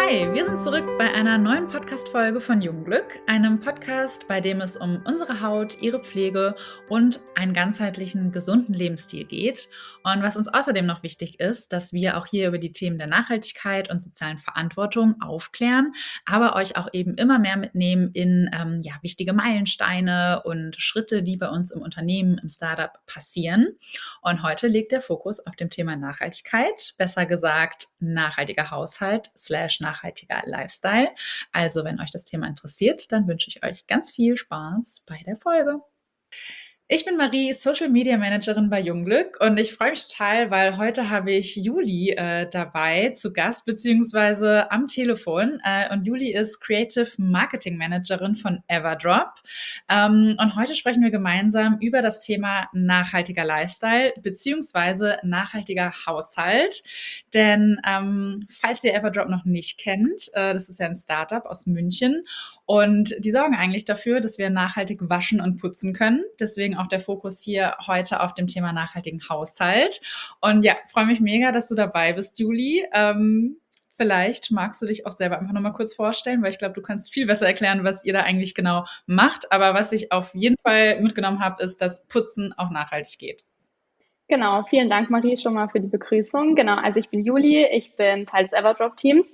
Hi, wir sind zurück bei einer neuen Podcast-Folge von Jungglück, einem Podcast, bei dem es um unsere Haut, ihre Pflege und einen ganzheitlichen, gesunden Lebensstil geht. Und was uns außerdem noch wichtig ist, dass wir auch hier über die Themen der Nachhaltigkeit und sozialen Verantwortung aufklären, aber euch auch eben immer mehr mitnehmen in wichtige Meilensteine und Schritte, die bei uns im Unternehmen, im Startup passieren. Und heute liegt der Fokus auf dem Thema Nachhaltigkeit, besser gesagt nachhaltiger Haushalt / nachhaltiger Lifestyle. Also wenn euch das Thema interessiert, dann wünsche ich euch ganz viel Spaß bei der Folge. Ich bin Marie, Social Media Managerin bei Jungglück und ich freue mich total, weil heute habe ich Juli dabei zu Gast beziehungsweise am Telefon und Juli ist Creative Marketing Managerin von Everdrop und heute sprechen wir gemeinsam über das Thema nachhaltiger Lifestyle beziehungsweise nachhaltiger Haushalt, denn falls ihr Everdrop noch nicht kennt, das ist ja ein Startup aus München und die sorgen eigentlich dafür, dass wir nachhaltig waschen und putzen können. Deswegen auch der Fokus hier heute auf dem Thema nachhaltigen Haushalt. Und ja, freue mich mega, dass du dabei bist, Juli. Vielleicht magst du dich auch selber einfach nochmal kurz vorstellen, weil ich glaube, du kannst viel besser erklären, was ihr da eigentlich genau macht. Aber was ich auf jeden Fall mitgenommen habe, ist, dass Putzen auch nachhaltig geht. Genau, vielen Dank, Marie, schon mal für die Begrüßung. Genau, also ich bin Juli, ich bin Teil des Everdrop-Teams.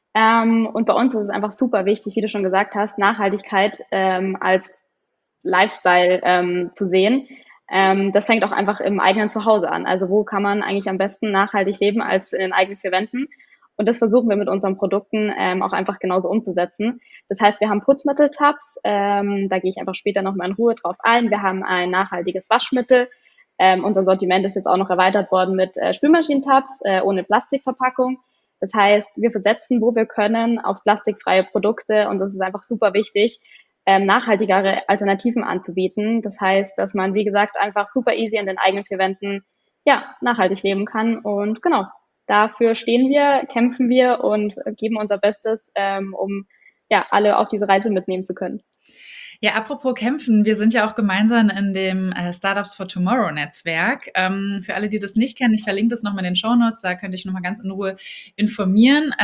Und bei uns ist es einfach super wichtig, wie du schon gesagt hast, Nachhaltigkeit als Lifestyle zu sehen. Das fängt auch einfach im eigenen Zuhause an. Also wo kann man eigentlich am besten nachhaltig leben als in den eigenen vier Wänden? Und das versuchen wir mit unseren Produkten auch einfach genauso umzusetzen. Das heißt, wir haben Putzmittel-Tabs, da gehe ich einfach später nochmal in Ruhe drauf ein. Wir haben ein nachhaltiges Waschmittel. Unser Sortiment ist jetzt auch noch erweitert worden mit Spülmaschinentabs ohne Plastikverpackung. Das heißt, wir versetzen, wo wir können, auf plastikfreie Produkte und das ist einfach super wichtig, nachhaltigere Alternativen anzubieten. Das heißt, dass man, wie gesagt, einfach super easy in den eigenen vier Wänden ja, nachhaltig leben kann. Und genau, dafür stehen wir, kämpfen wir und geben unser Bestes, um ja, alle auf diese Reise mitnehmen zu können. Ja, apropos kämpfen, wir sind ja auch gemeinsam in dem Startups for Tomorrow Netzwerk. Für alle, die das nicht kennen, ich verlinke das nochmal in den Shownotes, da könnte ich nochmal ganz in Ruhe informieren.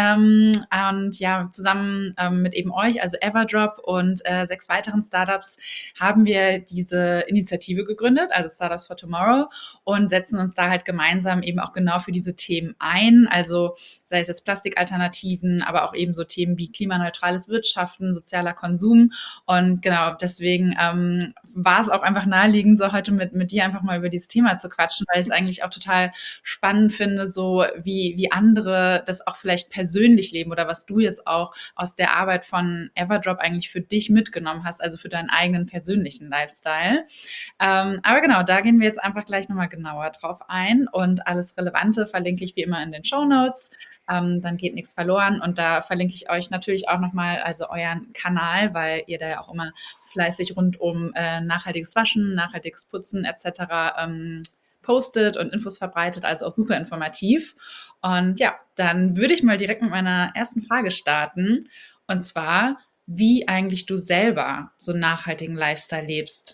Und ja, zusammen mit eben euch, also Everdrop und 6 weiteren Startups, haben wir diese Initiative gegründet, also Startups for Tomorrow, und setzen uns da halt gemeinsam eben auch genau für diese Themen ein. Also sei es jetzt Plastikalternativen, aber auch eben so Themen wie klimaneutrales Wirtschaften, sozialer Konsum. Und genau, deswegen war es auch einfach naheliegend, so heute mit dir einfach mal über dieses Thema zu quatschen, weil ich es eigentlich auch total spannend finde, so wie andere das auch vielleicht persönlich leben oder was du jetzt auch aus der Arbeit von Everdrop eigentlich für dich mitgenommen hast, also für deinen eigenen persönlichen Lifestyle. Aber genau, da gehen wir jetzt einfach gleich nochmal genauer drauf ein und alles Relevante verlinke ich wie immer in den Shownotes. Dann geht nichts verloren und da verlinke ich euch natürlich auch nochmal, also euren Kanal, weil ihr da ja auch immer fleißig rund um nachhaltiges Waschen, nachhaltiges Putzen etc. Postet und Infos verbreitet, also auch super informativ. Und ja, dann würde ich mal direkt mit meiner ersten Frage starten und zwar, wie eigentlich du selber so einen nachhaltigen Lifestyle lebst.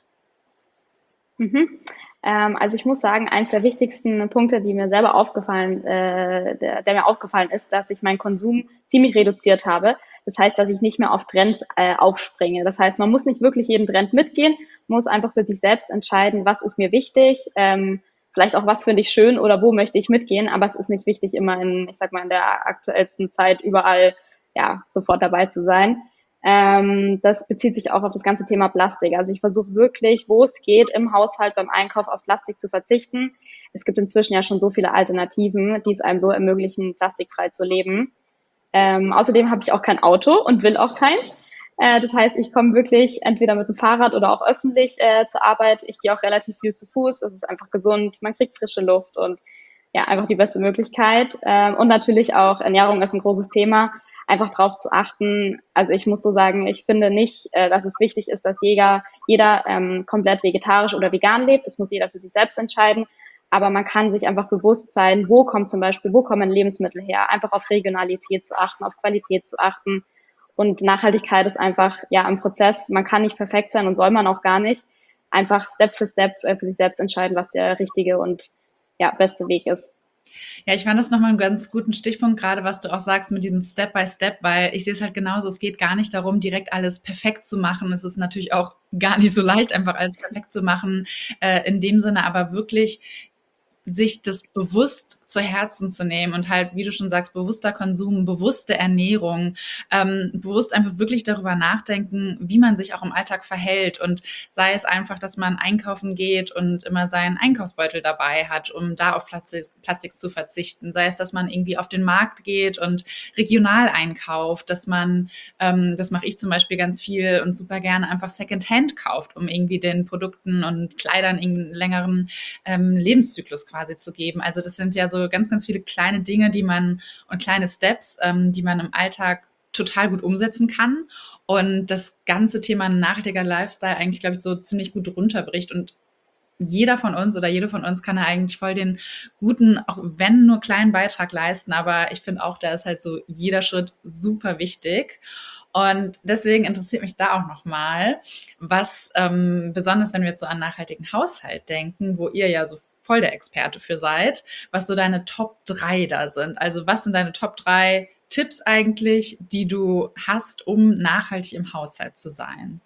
Mhm. Also ich muss sagen, eins der wichtigsten Punkte, die mir selber aufgefallen, der mir aufgefallen ist, dass ich meinen Konsum ziemlich reduziert habe. Das heißt, dass ich nicht mehr auf Trends aufspringe. Das heißt, man muss nicht wirklich jeden Trend mitgehen, muss einfach für sich selbst entscheiden, was ist mir wichtig, vielleicht auch was finde ich schön oder wo möchte ich mitgehen. Aber es ist nicht wichtig, immer in, ich sag mal, in der aktuellsten Zeit überall ja sofort dabei zu sein. Das bezieht sich auch auf das ganze Thema Plastik. Also ich versuche wirklich, wo es geht, im Haushalt beim Einkauf auf Plastik zu verzichten. Es gibt inzwischen ja schon so viele Alternativen, die es einem so ermöglichen, plastikfrei zu leben. Außerdem habe ich auch kein Auto und will auch keins. Das heißt, ich komme wirklich entweder mit dem Fahrrad oder auch öffentlich zur Arbeit. Ich gehe auch relativ viel zu Fuß. Das ist einfach gesund. Man kriegt frische Luft und ja, einfach die beste Möglichkeit. Und natürlich auch Ernährung ist ein großes Thema. Einfach drauf zu achten. Also ich muss so sagen, ich finde nicht, dass es wichtig ist, dass jeder komplett vegetarisch oder vegan lebt. Das muss jeder für sich selbst entscheiden. Aber man kann sich einfach bewusst sein, wo kommen Lebensmittel her? Einfach auf Regionalität zu achten, auf Qualität zu achten. Und Nachhaltigkeit ist einfach, ja, ein Prozess. Man kann nicht perfekt sein und soll man auch gar nicht. Einfach Step für Step für sich selbst entscheiden, was der richtige und ja, beste Weg ist. Ja, ich fand das nochmal einen ganz guten Stichpunkt, gerade was du auch sagst mit diesem Step by Step, weil ich sehe es halt genauso. Es geht gar nicht darum, direkt alles perfekt zu machen. Es ist natürlich auch gar nicht so leicht, einfach alles perfekt zu machen, in dem Sinne, aber wirklich sich das bewusst zu Herzen zu nehmen und halt, wie du schon sagst, bewusster Konsum, bewusste Ernährung, bewusst einfach wirklich darüber nachdenken, wie man sich auch im Alltag verhält und sei es einfach, dass man einkaufen geht und immer seinen Einkaufsbeutel dabei hat, um da auf Plastik zu verzichten, sei es, dass man irgendwie auf den Markt geht und regional einkauft, dass man, das mache ich zum Beispiel ganz viel und super gerne einfach Secondhand kauft, um irgendwie den Produkten und Kleidern einen längeren Lebenszyklus quasi zu geben. Also das sind ja so ganz, ganz viele kleine Dinge, die man und kleine Steps, die man im Alltag total gut umsetzen kann und das ganze Thema nachhaltiger Lifestyle eigentlich, glaube ich, so ziemlich gut runterbricht und jeder von uns oder jede von uns kann da eigentlich voll den guten, auch wenn nur kleinen Beitrag leisten. Aber ich finde auch, da ist halt so jeder Schritt super wichtig. Und deswegen interessiert mich da auch nochmal, was besonders, wenn wir jetzt so an nachhaltigen Haushalt denken, wo ihr ja so voll der Experte für seid, was so deine Top 3 da sind. Also was sind deine Top 3 Tipps eigentlich, die du hast, um nachhaltig im Haushalt zu sein?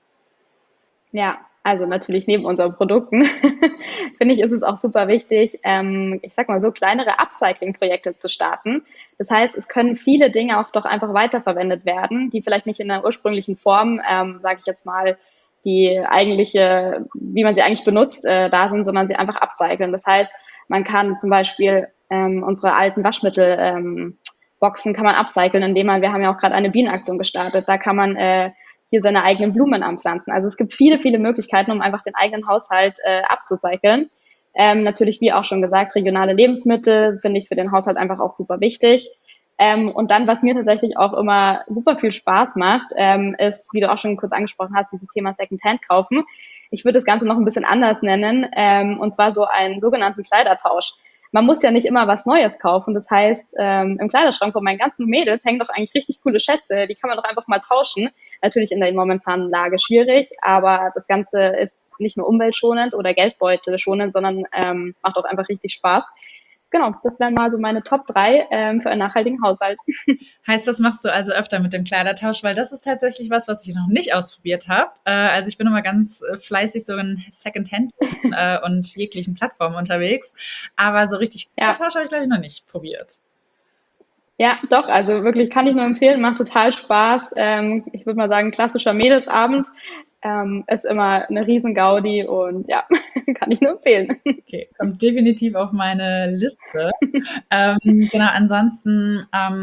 Ja, also natürlich neben unseren Produkten finde ich, ist es auch super wichtig, ich sag mal so, kleinere Upcycling-Projekte zu starten. Das heißt, es können viele Dinge auch doch einfach weiterverwendet werden, die vielleicht nicht in der ursprünglichen Form, sage ich jetzt mal, die eigentliche, wie man sie eigentlich benutzt, da sind, sondern sie einfach upcyclen. Das heißt, man kann zum Beispiel unsere alten Waschmittel Boxen kann man upcyclen, indem man, wir haben ja auch gerade eine Bienenaktion gestartet, da kann man hier seine eigenen Blumen anpflanzen. Also es gibt viele, viele Möglichkeiten, um einfach den eigenen Haushalt abzucyceln. Natürlich, wie auch schon gesagt, regionale Lebensmittel finde ich für den Haushalt einfach auch super wichtig. Und dann, was mir tatsächlich auch immer super viel Spaß macht, ist, wie du auch schon kurz angesprochen hast, dieses Thema Secondhand kaufen. Ich würde das Ganze noch ein bisschen anders nennen, und zwar so einen sogenannten Kleidertausch. Man muss ja nicht immer was Neues kaufen. Das heißt, im Kleiderschrank von meinen ganzen Mädels hängen doch eigentlich richtig coole Schätze. Die kann man doch einfach mal tauschen. Natürlich in der momentanen Lage schwierig, aber das Ganze ist nicht nur umweltschonend oder geldbeutelschonend, sondern macht auch einfach richtig Spaß. Genau, das wären mal so meine Top 3 für einen nachhaltigen Haushalt. Heißt, das machst du also öfter mit dem Kleidertausch, weil das ist tatsächlich was ich noch nicht ausprobiert habe. Also ich bin immer ganz fleißig so in Secondhand und jeglichen Plattformen unterwegs, aber so richtig Ja, Kleidertausch habe ich, glaube ich, noch nicht probiert. ja, doch, also wirklich kann ich nur empfehlen, macht total Spaß. Ich würde mal sagen, klassischer Mädelsabend ist immer eine Riesen-Gaudi und ja, kann ich nur empfehlen. Okay, kommt definitiv auf meine Liste. Genau, ansonsten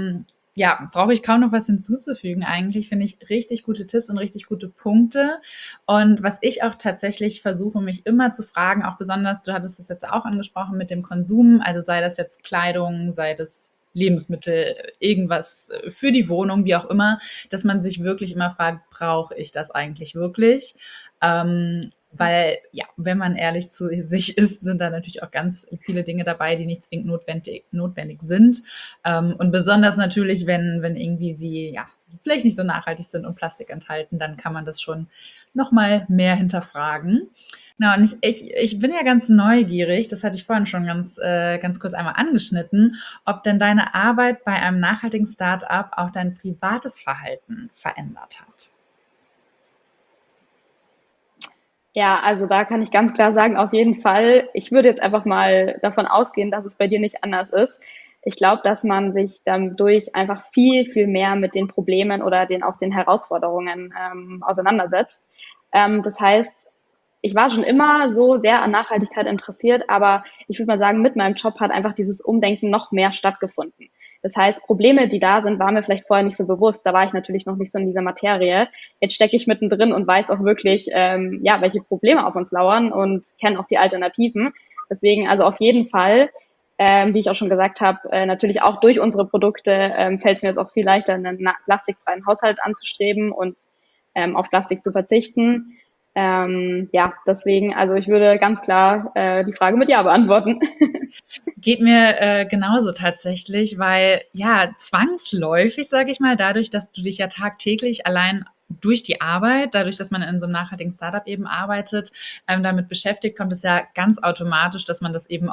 ja, brauche ich kaum noch was hinzuzufügen. Eigentlich finde ich richtig gute Tipps und richtig gute Punkte. Und was ich auch tatsächlich versuche, mich immer zu fragen, auch besonders, du hattest es jetzt auch angesprochen mit dem Konsum, also sei das jetzt Kleidung, sei das Lebensmittel, irgendwas für die Wohnung, wie auch immer, dass man sich wirklich immer fragt, brauche ich das eigentlich wirklich? Weil, ja, wenn man ehrlich zu sich ist, sind da natürlich auch ganz viele Dinge dabei, die nicht zwingend notwendig sind. Und besonders natürlich, wenn irgendwie sie, ja, vielleicht nicht so nachhaltig sind und Plastik enthalten, dann kann man das schon noch mal mehr hinterfragen. Na, und ich bin ja ganz neugierig, das hatte ich vorhin schon ganz kurz einmal angeschnitten, ob denn deine Arbeit bei einem nachhaltigen Start-up auch dein privates Verhalten verändert hat. Ja, also da kann ich ganz klar sagen, auf jeden Fall. Ich würde jetzt einfach mal davon ausgehen, dass es bei dir nicht anders ist. Ich glaube, dass man sich dadurch einfach viel, viel mehr mit den Problemen oder auch den Herausforderungen auseinandersetzt. Das heißt, ich war schon immer so sehr an Nachhaltigkeit interessiert, aber ich würde mal sagen, mit meinem Job hat einfach dieses Umdenken noch mehr stattgefunden. Das heißt, Probleme, die da sind, waren mir vielleicht vorher nicht so bewusst. Da war ich natürlich noch nicht so in dieser Materie. Jetzt stecke ich mittendrin und weiß auch wirklich, ja, welche Probleme auf uns lauern und kenne auch die Alternativen. Deswegen also auf jeden Fall, wie ich auch schon gesagt habe, natürlich auch durch unsere Produkte fällt es mir jetzt auch viel leichter, einen plastikfreien Haushalt anzustreben und auf Plastik zu verzichten. Ja, deswegen, also ich würde ganz klar die Frage mit Ja beantworten. Geht mir genauso tatsächlich, weil ja, zwangsläufig, sage ich mal, dadurch, dass du dich ja tagtäglich allein durch die Arbeit, dadurch, dass man in so einem nachhaltigen Startup eben arbeitet, damit beschäftigt, kommt es ja ganz automatisch, dass man das eben auch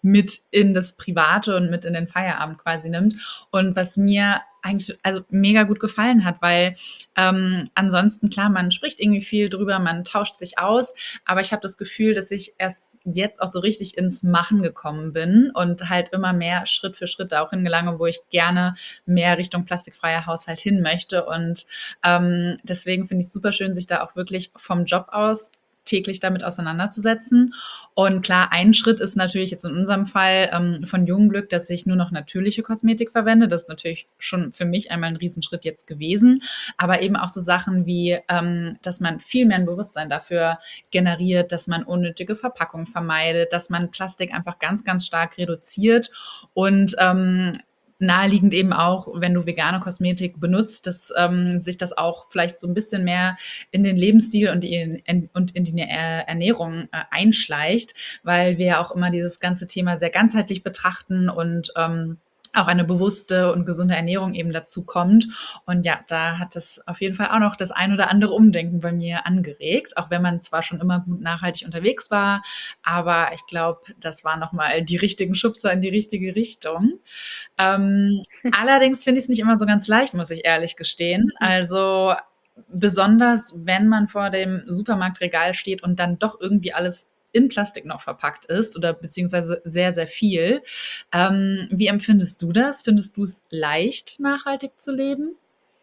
mit in das Private und mit in den Feierabend quasi nimmt. Und was mir eigentlich also mega gut gefallen hat, weil ansonsten, klar, man spricht irgendwie viel drüber, man tauscht sich aus, aber ich habe das Gefühl, dass ich erst jetzt auch so richtig ins Machen gekommen bin und halt immer mehr Schritt für Schritt da auch hingelange, wo ich gerne mehr Richtung plastikfreier Haushalt hin möchte. Und deswegen finde ich es super schön, sich da auch wirklich vom Job aus täglich damit auseinanderzusetzen. Und klar, ein Schritt ist natürlich jetzt in unserem Fall von Jungglück, dass ich nur noch natürliche Kosmetik verwende. Das ist natürlich schon für mich einmal ein Riesenschritt jetzt gewesen. Aber eben auch so Sachen wie, dass man viel mehr ein Bewusstsein dafür generiert, dass man unnötige Verpackungen vermeidet, dass man Plastik einfach ganz, ganz stark reduziert und naheliegend eben auch, wenn du vegane Kosmetik benutzt, dass sich das auch vielleicht so ein bisschen mehr in den Lebensstil und in die Ernährung einschleicht, weil wir ja auch immer dieses ganze Thema sehr ganzheitlich betrachten und auch eine bewusste und gesunde Ernährung eben dazu kommt. Und ja, da hat es auf jeden Fall auch noch das ein oder andere Umdenken bei mir angeregt, auch wenn man zwar schon immer gut nachhaltig unterwegs war, aber ich glaube, das war nochmal die richtigen Schubser in die richtige Richtung. Allerdings finde ich es nicht immer so ganz leicht, muss ich ehrlich gestehen. Also besonders, wenn man vor dem Supermarktregal steht und dann doch irgendwie alles in Plastik noch verpackt ist oder beziehungsweise sehr, sehr viel. Wie empfindest du das? Findest du es leicht, nachhaltig zu leben?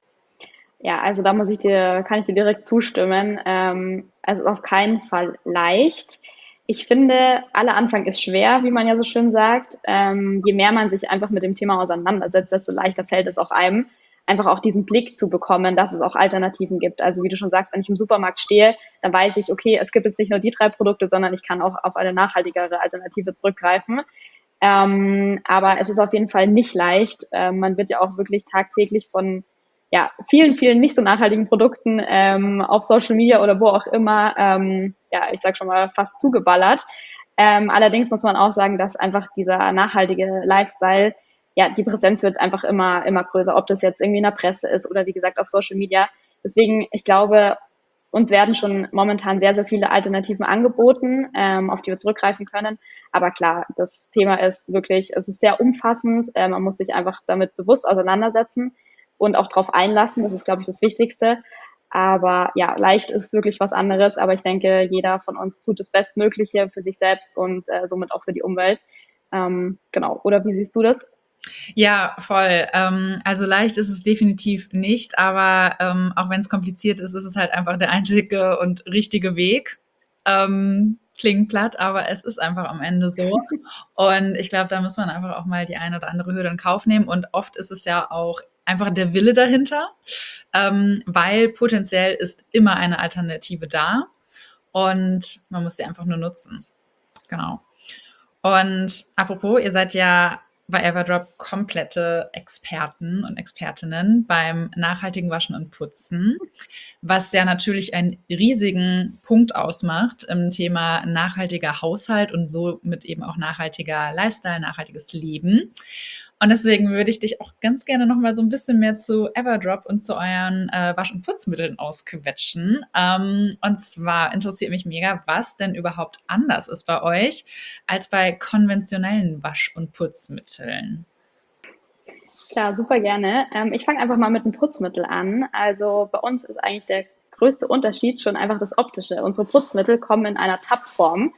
Ja, also da kann ich dir direkt zustimmen. Also auf keinen Fall leicht. Ich finde, aller Anfang ist schwer, wie man ja so schön sagt. Je mehr man sich einfach mit dem Thema auseinandersetzt, desto leichter fällt es auch einem, einfach auch diesen Blick zu bekommen, dass es auch Alternativen gibt. Also wie du schon sagst, wenn ich im Supermarkt stehe, dann weiß ich, okay, es gibt jetzt nicht nur die 3 Produkte, sondern ich kann auch auf eine nachhaltigere Alternative zurückgreifen. Aber es ist auf jeden Fall nicht leicht. Man wird ja auch wirklich tagtäglich von ja, vielen, vielen nicht so nachhaltigen Produkten auf Social Media oder wo auch immer, ja, ich sag schon mal, fast zugeballert. Allerdings muss man auch sagen, dass einfach dieser nachhaltige Lifestyle, ja, die Präsenz wird einfach immer größer, ob das jetzt irgendwie in der Presse ist oder wie gesagt auf Social Media. Deswegen, ich glaube, uns werden schon momentan sehr, sehr viele Alternativen angeboten, auf die wir zurückgreifen können. Aber klar, das Thema ist wirklich, es ist sehr umfassend. Man muss sich einfach damit bewusst auseinandersetzen und auch darauf einlassen. Das ist, glaube ich, das Wichtigste. Aber ja, leicht ist wirklich was anderes. Aber ich denke, jeder von uns tut das Bestmögliche für sich selbst und somit auch für die Umwelt. Genau. Oder wie siehst du das? Ja, voll. Also leicht ist es definitiv nicht, aber auch wenn es kompliziert ist, ist es halt einfach der einzige und richtige Weg. Klingt platt, aber es ist einfach am Ende so. Und ich glaube, da muss man einfach auch mal die eine oder andere Hürde in Kauf nehmen. Und oft ist es ja auch einfach der Wille dahinter, weil potenziell ist immer eine Alternative da und man muss sie einfach nur nutzen. Genau. Und apropos, ihr seid ja bei Everdrop komplette Experten und Expertinnen beim nachhaltigen Waschen und Putzen, was ja natürlich einen riesigen Punkt ausmacht im Thema nachhaltiger Haushalt und somit eben auch nachhaltiger Lifestyle, nachhaltiges Leben. Und deswegen würde ich dich auch ganz gerne noch mal so ein bisschen mehr zu Everdrop und zu euren Wasch- und Putzmitteln ausquetschen. Und zwar interessiert mich mega, was denn überhaupt anders ist bei euch als bei konventionellen Wasch- und Putzmitteln. Klar, super gerne. Ich fange einfach mal mit dem Putzmittel an. Also bei uns ist eigentlich der größte Unterschied schon einfach das Optische. Unsere Putzmittel kommen in einer Tab-Form.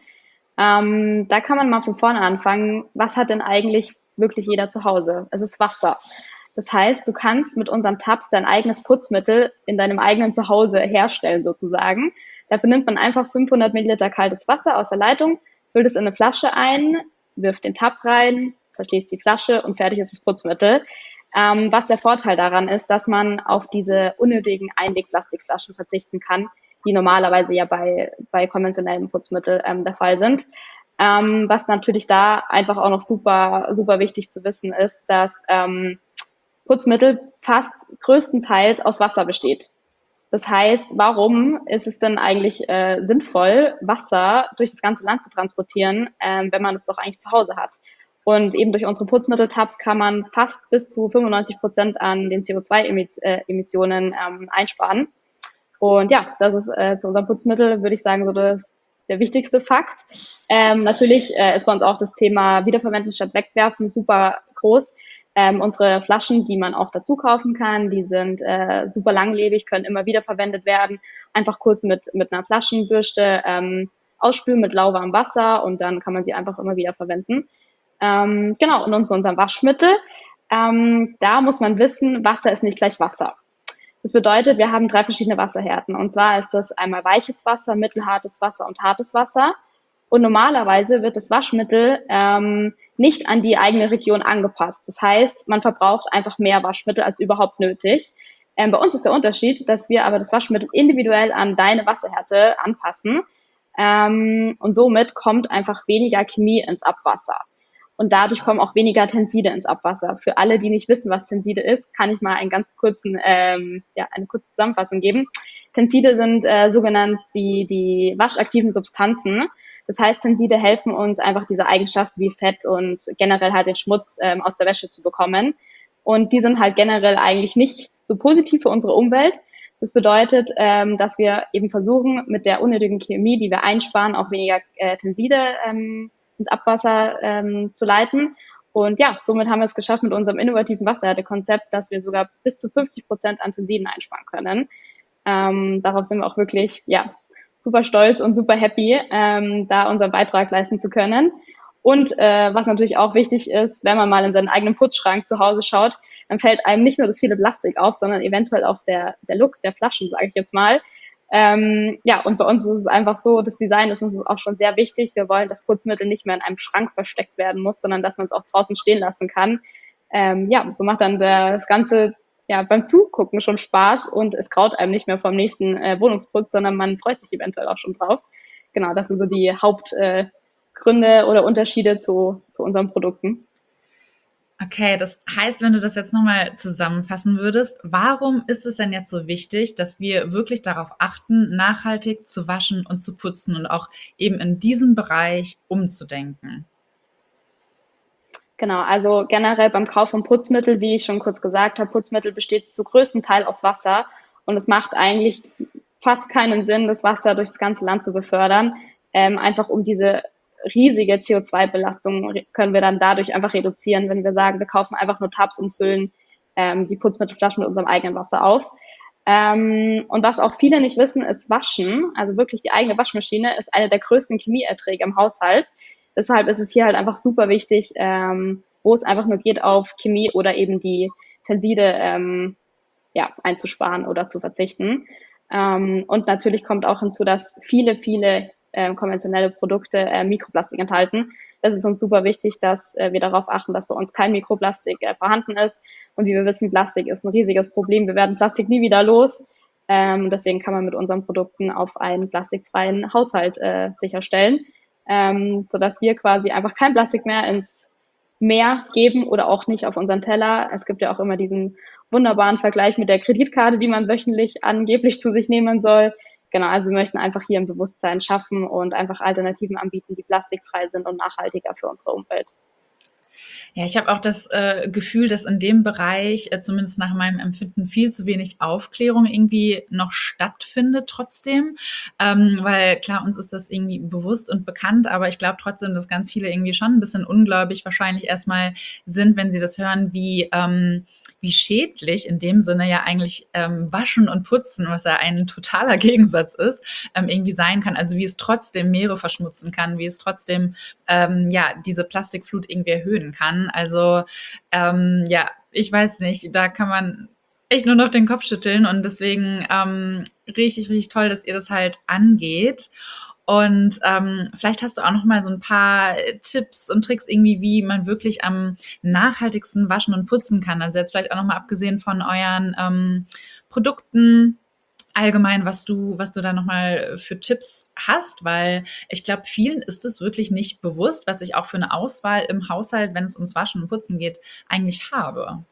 Da kann man mal von vorne anfangen. Was hat denn eigentlich wirklich jeder zu Hause? Es ist Wasser. Das heißt, du kannst mit unseren Tabs dein eigenes Putzmittel in deinem eigenen Zuhause herstellen sozusagen. Dafür nimmt man einfach 500 Milliliter kaltes Wasser aus der Leitung, füllt es in eine Flasche ein, wirft den Tab rein, verschließt die Flasche und fertig ist das Putzmittel. Was der Vorteil daran ist, dass man auf diese unnötigen Einwegplastikflaschen verzichten kann, die normalerweise ja bei konventionellen Putzmitteln der Fall sind. Was natürlich da einfach auch noch super, super wichtig zu wissen ist, dass Putzmittel fast größtenteils aus Wasser besteht. Das heißt, warum ist es denn eigentlich sinnvoll, Wasser durch das ganze Land zu transportieren, wenn man es doch eigentlich zu Hause hat? Und eben durch unsere Putzmitteltabs kann man fast bis zu 95% an den CO2-Emissionen einsparen. Und ja, das ist zu unserem Putzmittel, würde ich sagen, so der wichtigste Fakt. Natürlich ist bei uns auch das Thema Wiederverwenden statt Wegwerfen super groß. Unsere Flaschen, die man auch dazu kaufen kann, die sind super langlebig, können immer wieder verwendet werden. Einfach kurz mit einer Flaschenbürste ausspülen mit lauwarmem Wasser und dann kann man sie einfach immer wieder verwenden. Genau, und zu unserem Waschmittel. Da muss man wissen, Wasser ist nicht gleich Wasser. Das bedeutet, wir haben 3 verschiedene Wasserhärten. Und zwar ist das einmal weiches Wasser, mittelhartes Wasser und hartes Wasser. Und normalerweise wird das Waschmittel nicht an die eigene Region angepasst. Das heißt, man verbraucht einfach mehr Waschmittel als überhaupt nötig. Bei uns ist der Unterschied, dass wir aber das Waschmittel individuell an deine Wasserhärte anpassen. Und somit kommt einfach weniger Chemie ins Abwasser. Und dadurch kommen auch weniger Tenside ins Abwasser. Für alle, die nicht wissen, was Tenside ist, kann ich mal einen ganz kurzen, eine kurze Zusammenfassung geben. Tenside sind sogenannt die waschaktiven Substanzen. Das heißt, Tenside helfen uns einfach diese Eigenschaften wie Fett und generell halt den Schmutz aus der Wäsche zu bekommen. Und die sind halt generell eigentlich nicht so positiv für unsere Umwelt. Das bedeutet, dass wir eben versuchen, mit der unnötigen Chemie, die wir einsparen, auch weniger Tenside ins Abwasser zu leiten. Und ja, somit haben wir es geschafft mit unserem innovativen Wasserhärtekonzept, dass wir sogar bis zu 50% an Tensiden einsparen können. Darauf sind wir auch wirklich super stolz und super happy, da unseren Beitrag leisten zu können. Und was natürlich auch wichtig ist, wenn man mal in seinen eigenen Putzschrank zu Hause schaut, dann fällt einem nicht nur das viele Plastik auf, sondern eventuell auch der Look der Flaschen, sage ich jetzt mal. Und bei uns ist es einfach so, das Design ist uns auch schon sehr wichtig. Wir wollen, dass Putzmittel nicht mehr in einem Schrank versteckt werden muss, sondern dass man es auch draußen stehen lassen kann. So macht dann das Ganze beim Zugucken schon Spaß und es graut einem nicht mehr vom nächsten Wohnungsputz, sondern man freut sich eventuell auch schon drauf. Genau, das sind so die Hauptgründe oder Unterschiede zu unseren Produkten. Okay, das heißt, wenn du das jetzt nochmal zusammenfassen würdest, warum ist es denn jetzt so wichtig, dass wir wirklich darauf achten, nachhaltig zu waschen und zu putzen und auch eben in diesem Bereich umzudenken? Genau, also generell beim Kauf von Putzmittel, wie ich schon kurz gesagt habe, Putzmittel besteht zu größten Teil aus Wasser und es macht eigentlich fast keinen Sinn, das Wasser durchs ganze Land zu befördern. Einfach um diese riesige CO2-Belastung können wir dann dadurch einfach reduzieren, wenn wir sagen, wir kaufen einfach nur Tabs und füllen die Putzmittelflaschen mit unserem eigenen Wasser auf. Und was auch viele nicht wissen, ist Waschen, also wirklich die eigene Waschmaschine, ist eine der größten Chemieerträge im Haushalt. Deshalb ist es hier halt einfach super wichtig, wo es einfach nur geht, auf Chemie oder eben die Tenside einzusparen oder zu verzichten. Und natürlich kommt auch hinzu, dass viele konventionelle Produkte Mikroplastik enthalten. Das ist uns super wichtig, dass wir darauf achten, dass bei uns kein Mikroplastik vorhanden ist. Und wie wir wissen, Plastik ist ein riesiges Problem. Wir werden Plastik nie wieder los. Deswegen kann man mit unseren Produkten auf einen plastikfreien Haushalt sicherstellen, sodass wir quasi einfach kein Plastik mehr ins Meer geben oder auch nicht auf unseren Teller. Es gibt ja auch immer diesen wunderbaren Vergleich mit der Kreditkarte, die man wöchentlich angeblich zu sich nehmen soll. Genau, also wir möchten einfach hier ein Bewusstsein schaffen und einfach Alternativen anbieten, die plastikfrei sind und nachhaltiger für unsere Umwelt. Ja, ich habe auch das Gefühl, dass in dem Bereich, zumindest nach meinem Empfinden, viel zu wenig Aufklärung irgendwie noch stattfindet trotzdem. Weil klar, uns ist das irgendwie bewusst und bekannt, aber ich glaube trotzdem, dass ganz viele irgendwie schon ein bisschen ungläubig wahrscheinlich erstmal sind, wenn sie das hören, wie schädlich in dem Sinne ja eigentlich Waschen und Putzen, was ja ein totaler Gegensatz ist, irgendwie sein kann. Also wie es trotzdem Meere verschmutzen kann, wie es trotzdem diese Plastikflut irgendwie erhöhen kann. Also ich weiß nicht, da kann man echt nur noch den Kopf schütteln und deswegen richtig, richtig toll, dass ihr das halt angeht. Und vielleicht hast du auch noch mal so ein paar Tipps und Tricks irgendwie, wie man wirklich am nachhaltigsten waschen und putzen kann. Also jetzt vielleicht auch noch mal abgesehen von euren Produkten, allgemein, was du da noch mal für Tipps hast, weil ich glaube, vielen ist es wirklich nicht bewusst, was ich auch für eine Auswahl im Haushalt, wenn es ums Waschen und Putzen geht, eigentlich habe.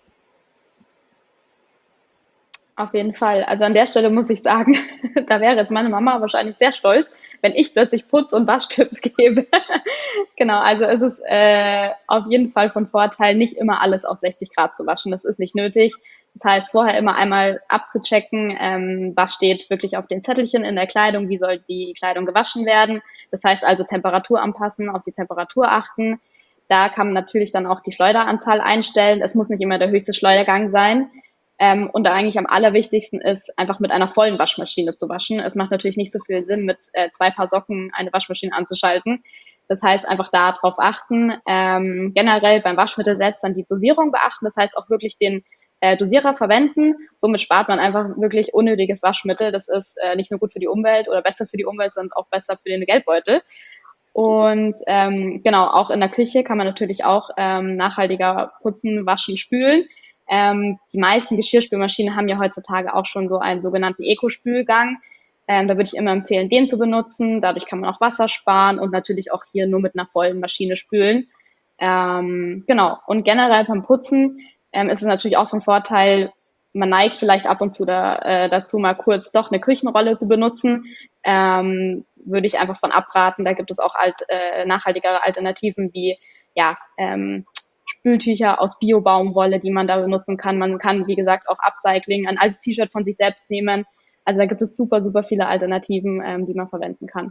Auf jeden Fall. Also an der Stelle muss ich sagen, da wäre jetzt meine Mama wahrscheinlich sehr stolz, wenn ich plötzlich Putz- und Waschtipps gebe. Genau, also es ist auf jeden Fall von Vorteil, nicht immer alles auf 60 Grad zu waschen. Das ist nicht nötig. Das heißt, vorher immer einmal abzuchecken, was steht wirklich auf den Zettelchen in der Kleidung, wie soll die Kleidung gewaschen werden. Das heißt also Temperatur anpassen, auf die Temperatur achten. Da kann man natürlich dann auch die Schleuderanzahl einstellen. Es muss nicht immer der höchste Schleudergang sein. Und eigentlich am allerwichtigsten ist, einfach mit einer vollen Waschmaschine zu waschen. Es macht natürlich nicht so viel Sinn, mit 2 Paar Socken eine Waschmaschine anzuschalten. Das heißt, einfach da drauf achten. Generell beim Waschmittel selbst dann die Dosierung beachten. Das heißt auch wirklich den Dosierer verwenden. Somit spart man einfach wirklich unnötiges Waschmittel. Das ist nicht nur gut für die Umwelt oder besser für die Umwelt, sondern auch besser für den Geldbeutel. Und genau, auch in der Küche kann man natürlich auch nachhaltiger putzen, waschen, spülen. Die meisten Geschirrspülmaschinen haben ja heutzutage auch schon so einen sogenannten Eco-Spülgang. Da würde ich immer empfehlen, den zu benutzen. Dadurch kann man auch Wasser sparen und natürlich auch hier nur mit einer vollen Maschine spülen. Genau. Und generell beim Putzen ist es natürlich auch von Vorteil, man neigt vielleicht ab und zu dazu, mal kurz doch eine Küchenrolle zu benutzen. Würde ich einfach von abraten. Da gibt es auch nachhaltigere Alternativen wie ja, Spültücher aus Bio-Baumwolle, die man da benutzen kann. Man kann, wie gesagt, auch Upcycling, ein altes T-Shirt von sich selbst nehmen. Also da gibt es super, super viele Alternativen, die man verwenden kann.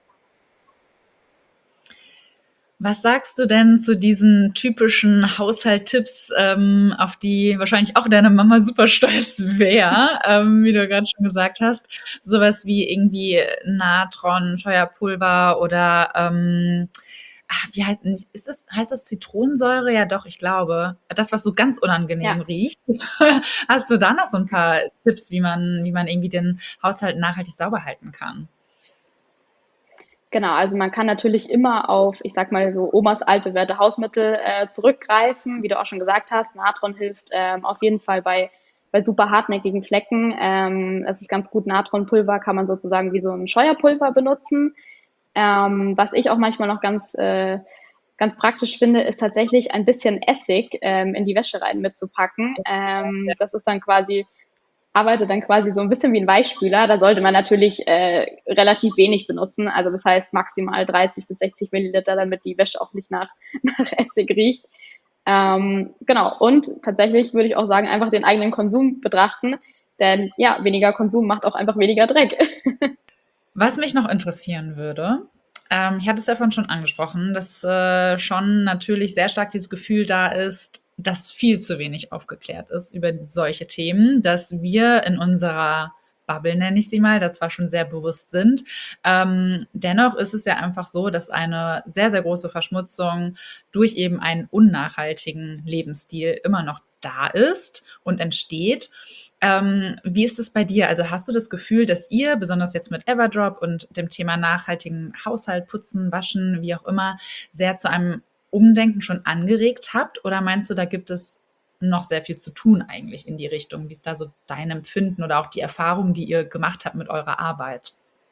Was sagst du denn zu diesen typischen Haushalttipps, auf die wahrscheinlich auch deine Mama super stolz wäre, wie du gerade schon gesagt hast? Sowas wie irgendwie Natron, Feuerpulver oder wie heißt das Zitronensäure? Ja doch, ich glaube. Das, was so ganz unangenehm Ja, riecht. Hast du da noch so ein paar Tipps, wie man irgendwie den Haushalt nachhaltig sauber halten kann? genau. Also man kann natürlich immer auf, ich sag mal so Omas altbewährte Hausmittel zurückgreifen. Wie du auch schon gesagt hast, Natron hilft auf jeden Fall bei super hartnäckigen Flecken. Es ist ganz gut, Natronpulver kann man sozusagen wie so ein Scheuerpulver benutzen. Was ich auch manchmal noch ganz praktisch finde, ist tatsächlich ein bisschen Essig in die Wäsche rein mitzupacken. Das ist dann quasi, arbeitet dann quasi so ein bisschen wie ein Weichspüler. Da sollte man natürlich relativ wenig benutzen. Also das heißt maximal 30 bis 60 Milliliter, damit die Wäsche auch nicht nach Essig riecht. Genau. Und tatsächlich würde ich auch sagen, einfach den eigenen Konsum betrachten. Denn ja, weniger Konsum macht auch einfach weniger Dreck. Was mich noch interessieren würde, ich hatte es ja vorhin schon angesprochen, dass schon natürlich sehr stark dieses Gefühl da ist, dass viel zu wenig aufgeklärt ist über solche Themen, dass wir in unserer Bubble, nenne ich sie mal, da zwar schon sehr bewusst sind. Dennoch ist es ja einfach so, dass eine sehr, sehr große Verschmutzung durch eben einen unnachhaltigen Lebensstil immer noch da ist und entsteht. Wie ist es bei dir? Also hast du das Gefühl, dass ihr, besonders jetzt mit Everdrop und dem Thema nachhaltigen Haushalt, Putzen, Waschen, wie auch immer, sehr zu einem Umdenken schon angeregt habt? Oder meinst du, da gibt es noch sehr viel zu tun eigentlich in die Richtung? Wie ist da so dein Empfinden oder auch die Erfahrung, die ihr gemacht habt mit eurer Arbeit?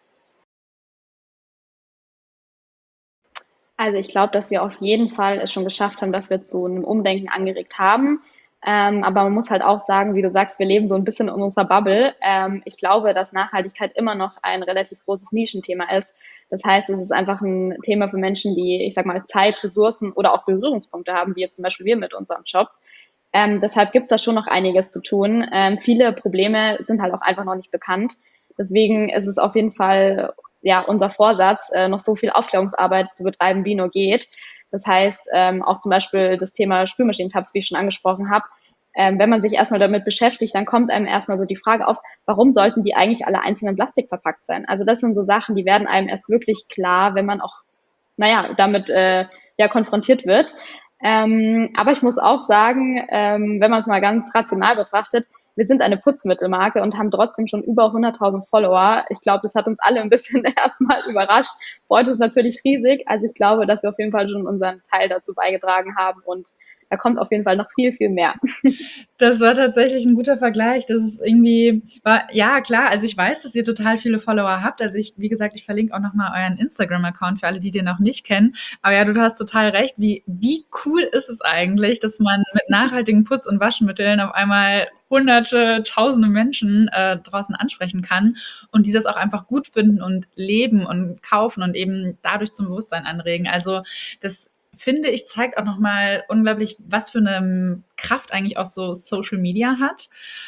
Also ich glaube, dass wir auf jeden Fall es schon geschafft haben, dass wir zu einem Umdenken angeregt haben. Aber man muss halt auch sagen, wie du sagst, wir leben so ein bisschen in unserer Bubble. Ich glaube, dass Nachhaltigkeit immer noch ein relativ großes Nischenthema ist. Das heißt, es ist einfach ein Thema für Menschen, die, ich sag mal, Zeit, Ressourcen oder auch Berührungspunkte haben, wie jetzt zum Beispiel wir mit unserem Job. Deshalb gibt es da schon noch einiges zu tun. Viele Probleme sind halt auch einfach noch nicht bekannt. Deswegen ist es auf jeden Fall ja unser Vorsatz, noch so viel Aufklärungsarbeit zu betreiben, wie nur geht. Das heißt, auch zum Beispiel das Thema Spülmaschinentabs, wie ich schon angesprochen habe. Wenn man sich erstmal damit beschäftigt, dann kommt einem erstmal so die Frage auf, warum sollten die eigentlich alle einzeln in Plastik verpackt sein? Also das sind so Sachen, die werden einem erst wirklich klar, wenn man auch, naja, damit ja konfrontiert wird. Aber ich muss auch sagen, wenn man es mal ganz rational betrachtet, wir sind eine Putzmittelmarke und haben trotzdem schon über 100.000 Follower. Ich glaube, das hat uns alle ein bisschen erstmal überrascht. Freut uns natürlich riesig. Also ich glaube, dass wir auf jeden Fall schon unseren Teil dazu beigetragen haben und da kommt auf jeden Fall noch viel, viel mehr. Das war tatsächlich ein guter Vergleich. Das ist irgendwie, ja klar, also ich weiß, dass ihr total viele Follower habt. Also wie gesagt, ich verlinke auch nochmal euren Instagram-Account für alle, die den noch nicht kennen. Aber ja, du hast total recht. Wie cool ist es eigentlich, dass man mit nachhaltigen Putz- und Waschmitteln auf einmal Hunderte, Tausende Menschen draußen ansprechen kann und die das auch einfach gut finden und leben und kaufen und eben dadurch zum Bewusstsein anregen. Also das finde ich, zeigt auch nochmal unglaublich, was für eine Kraft eigentlich auch so Social Media hat.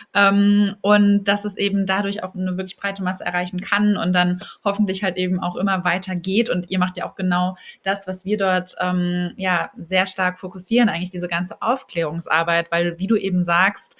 Und dass es eben dadurch auch eine wirklich breite Masse erreichen kann und dann hoffentlich halt eben auch immer weiter geht. Und ihr macht ja auch genau das, was wir dort ja sehr stark fokussieren, eigentlich diese ganze Aufklärungsarbeit, weil wie du eben sagst,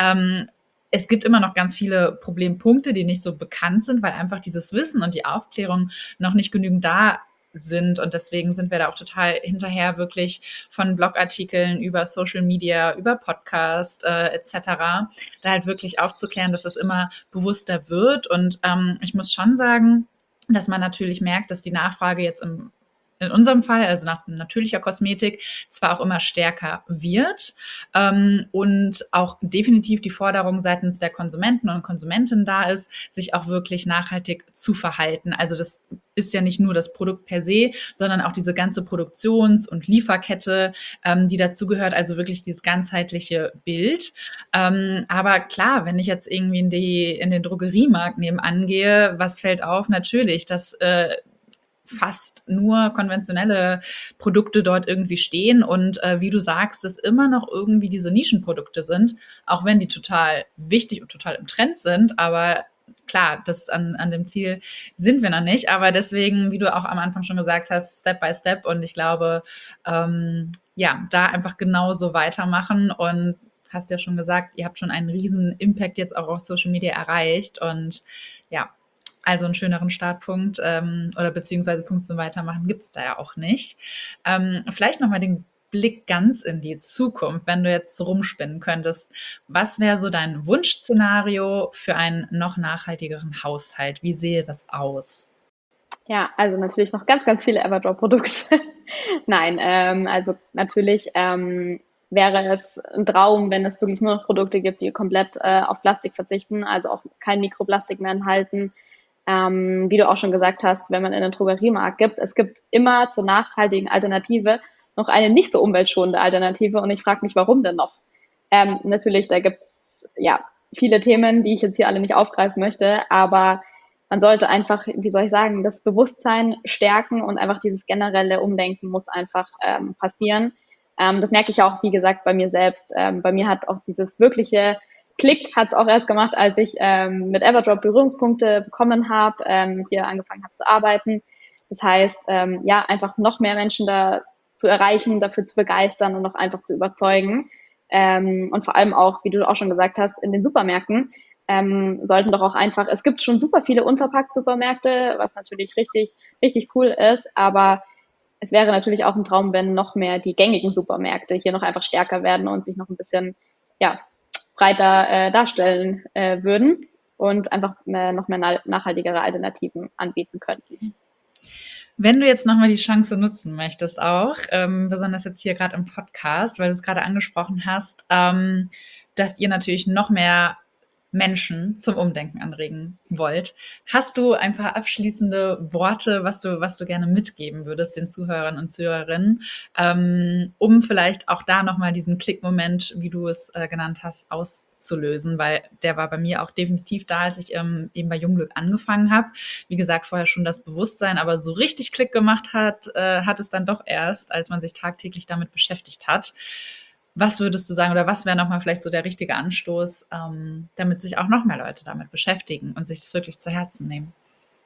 es gibt immer noch ganz viele Problempunkte, die nicht so bekannt sind, weil einfach dieses Wissen und die Aufklärung noch nicht genügend da sind. Und deswegen sind wir da auch total hinterher, wirklich von Blogartikeln über Social Media, über Podcast etc., da halt wirklich aufzuklären, dass das immer bewusster wird. Und ich muss schon sagen, dass man natürlich merkt, dass die Nachfrage jetzt in unserem Fall, also nach natürlicher Kosmetik, zwar auch immer stärker wird und auch definitiv die Forderung seitens der Konsumenten und Konsumentinnen da ist, sich auch wirklich nachhaltig zu verhalten. Also das ist ja nicht nur das Produkt per se, sondern auch diese ganze Produktions- und Lieferkette, die dazugehört, also wirklich dieses ganzheitliche Bild. Aber klar, wenn ich jetzt irgendwie in den Drogeriemarkt nebenan gehe, was fällt auf? Natürlich, dass fast nur konventionelle Produkte dort irgendwie stehen und wie du sagst, es immer noch irgendwie diese Nischenprodukte sind, auch wenn die total wichtig und total im Trend sind, aber klar, das an dem Ziel sind wir noch nicht, aber deswegen, wie du auch am Anfang schon gesagt hast, Step by Step und ich glaube, ja, da einfach genauso weitermachen und hast ja schon gesagt, ihr habt schon einen riesen Impact jetzt auch auf Social Media erreicht und ja, also einen schöneren Startpunkt oder beziehungsweise Punkt zum Weitermachen gibt es da ja auch nicht. Vielleicht nochmal den Blick ganz in die Zukunft, wenn du jetzt so rumspinnen könntest. Was wäre so dein Wunschszenario für einen noch nachhaltigeren Haushalt? Wie sehe das aus? Ja, also natürlich noch ganz, ganz viele Everdrop-Produkte. Nein, also natürlich wäre es ein Traum, wenn es wirklich nur noch Produkte gibt, die komplett auf Plastik verzichten, also auch kein Mikroplastik mehr enthalten. Wie du auch schon gesagt hast, wenn man in den Drogeriemarkt gibt, es gibt immer zur nachhaltigen Alternative noch eine nicht so umweltschonende Alternative und ich frage mich, warum denn noch? Natürlich, da gibt's ja viele Themen, die ich jetzt hier alle nicht aufgreifen möchte, aber man sollte einfach, wie soll ich sagen, das Bewusstsein stärken und einfach dieses generelle Umdenken muss einfach passieren. Das merke ich auch, wie gesagt, bei mir selbst. Bei mir hat auch dieses wirkliche Klick hat es auch erst gemacht, als ich mit Everdrop Berührungspunkte bekommen habe, hier angefangen habe zu arbeiten. Das heißt, ja, einfach noch mehr Menschen da zu erreichen, dafür zu begeistern und noch einfach zu überzeugen. Und vor allem auch, wie du auch schon gesagt hast, in den Supermärkten sollten doch auch einfach, es gibt schon super viele unverpackt Supermärkte, was natürlich richtig, richtig cool ist, aber es wäre natürlich auch ein Traum, wenn noch mehr die gängigen Supermärkte hier noch einfach stärker werden und sich noch ein bisschen, ja, breiter darstellen würden und einfach noch mehr nachhaltigere Alternativen anbieten könnten. Wenn du jetzt nochmal die Chance nutzen möchtest, auch, besonders jetzt hier gerade im Podcast, weil du es gerade angesprochen hast, dass ihr natürlich noch mehr Menschen zum Umdenken anregen wollt. Hast du ein paar abschließende Worte, was du gerne mitgeben würdest den Zuhörern und Zuhörerinnen, um vielleicht auch da nochmal diesen Klickmoment, wie du es genannt hast, auszulösen, weil der war bei mir auch definitiv da, als ich eben bei Jungglück angefangen habe. Wie gesagt, vorher schon das Bewusstsein, aber so richtig Klick gemacht hat es dann doch erst, als man sich tagtäglich damit beschäftigt hat. Was würdest du sagen oder was wäre nochmal vielleicht so der richtige Anstoß, damit sich auch noch mehr Leute damit beschäftigen und sich das wirklich zu Herzen nehmen?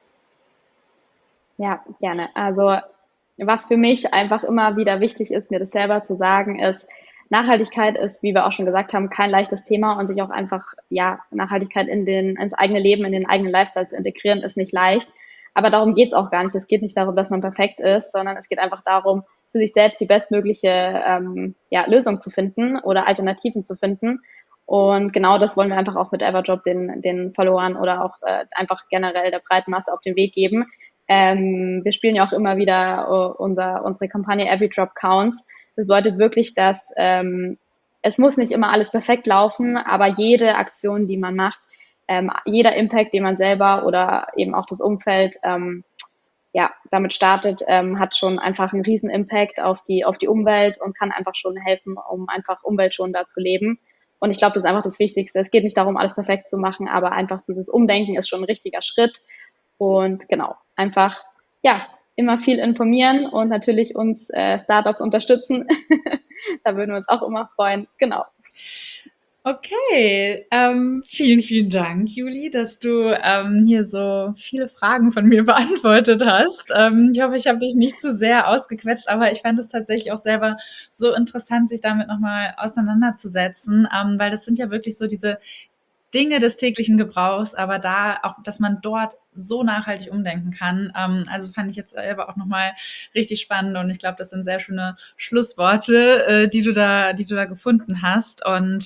Ja, gerne. Also was für mich einfach immer wieder wichtig ist, mir das selber zu sagen, ist, Nachhaltigkeit ist, wie wir auch schon gesagt haben, kein leichtes Thema und sich auch einfach, ja, Nachhaltigkeit ins eigene Leben, in den eigenen Lifestyle zu integrieren, ist nicht leicht. Aber darum geht's auch gar nicht. Es geht nicht darum, dass man perfekt ist, sondern es geht einfach darum, für sich selbst die bestmögliche ja, Lösung zu finden oder Alternativen zu finden. Und genau das wollen wir einfach auch mit Everdrop den Followern oder auch einfach generell der breiten Masse auf den Weg geben. Wir spielen ja auch immer wieder unsere Kampagne Every Drop Counts. Das bedeutet wirklich, dass es muss nicht immer alles perfekt laufen, aber jede Aktion, die man macht, jeder Impact, den man selber oder eben auch das Umfeld ja, damit startet, hat schon einfach einen riesen Impact auf die Umwelt und kann einfach schon helfen, um einfach umweltschonender zu leben. Und ich glaube, das ist einfach das Wichtigste. Es geht nicht darum, alles perfekt zu machen, aber einfach dieses Umdenken ist schon ein richtiger Schritt. Und genau, einfach, ja, immer viel informieren und natürlich uns Startups unterstützen. Da würden wir uns auch immer freuen. Genau. Okay, vielen, vielen Dank, Juli, dass du hier so viele Fragen von mir beantwortet hast. Ich hoffe, ich habe dich nicht zu sehr ausgequetscht, aber ich fand es tatsächlich auch selber so interessant, sich damit nochmal auseinanderzusetzen, weil das sind ja wirklich so diese Dinge des täglichen Gebrauchs, aber da auch, dass man dort so nachhaltig umdenken kann. Also fand ich jetzt selber auch nochmal richtig spannend und ich glaube, das sind sehr schöne Schlussworte, die du da gefunden hast. Und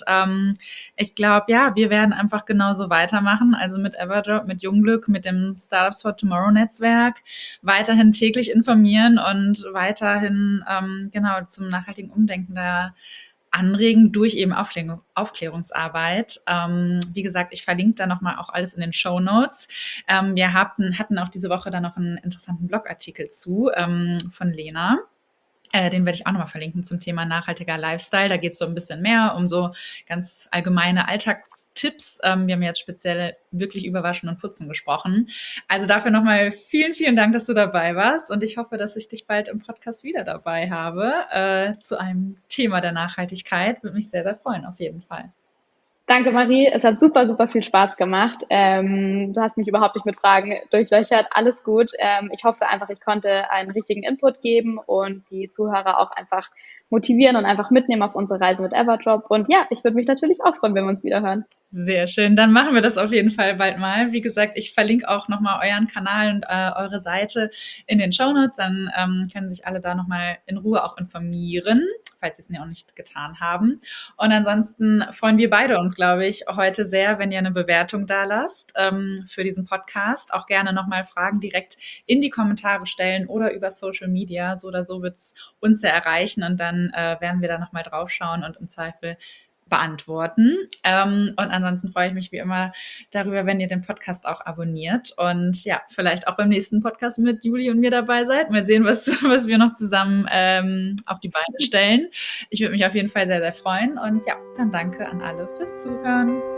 ich glaube, ja, wir werden einfach genauso weitermachen, also mit Everdrop, mit Jungglück, mit dem Startups for Tomorrow Netzwerk, weiterhin täglich informieren und weiterhin genau zum nachhaltigen Umdenken da anregen durch eben Aufklärungsarbeit. Wie gesagt, ich verlinke da nochmal auch alles in den Shownotes. Wir hatten auch diese Woche da noch einen interessanten Blogartikel zu von Lena. Den werde ich auch nochmal verlinken zum Thema nachhaltiger Lifestyle. Da geht es so ein bisschen mehr um so ganz allgemeine Alltagstipps. Wir haben jetzt speziell wirklich über Waschen und Putzen gesprochen. Also dafür nochmal vielen, vielen Dank, dass du dabei warst. Und ich hoffe, dass ich dich bald im Podcast wieder dabei habe zu einem Thema der Nachhaltigkeit. Würde mich sehr, sehr freuen, auf jeden Fall. Danke, Marie. Es hat super, super viel Spaß gemacht. Du hast mich überhaupt nicht mit Fragen durchlöchert. Alles gut. Ich hoffe einfach, ich konnte einen richtigen Input geben und die Zuhörer auch einfach motivieren und einfach mitnehmen auf unsere Reise mit Everdrop. Und ja, ich würde mich natürlich auch freuen, wenn wir uns wieder hören. Sehr schön. Dann machen wir das auf jeden Fall bald mal. Wie gesagt, ich verlinke auch nochmal euren Kanal und eure Seite in den Shownotes. Dann können sich alle da nochmal in Ruhe auch informieren, falls sie es noch nicht getan haben. Und ansonsten freuen wir beide uns, glaube ich, heute sehr, wenn ihr eine Bewertung da lasst für diesen Podcast. Auch gerne nochmal Fragen direkt in die Kommentare stellen oder über Social Media. So oder so wird es uns ja erreichen und dann werden wir da nochmal drauf schauen und im Zweifel beantworten. Und ansonsten freue ich mich wie immer darüber, wenn ihr den Podcast auch abonniert und ja, vielleicht auch beim nächsten Podcast mit Juli und mir dabei seid. Mal sehen, was wir noch zusammen auf die Beine stellen. Ich würde mich auf jeden Fall sehr, sehr freuen und ja, dann danke an alle fürs Zuhören.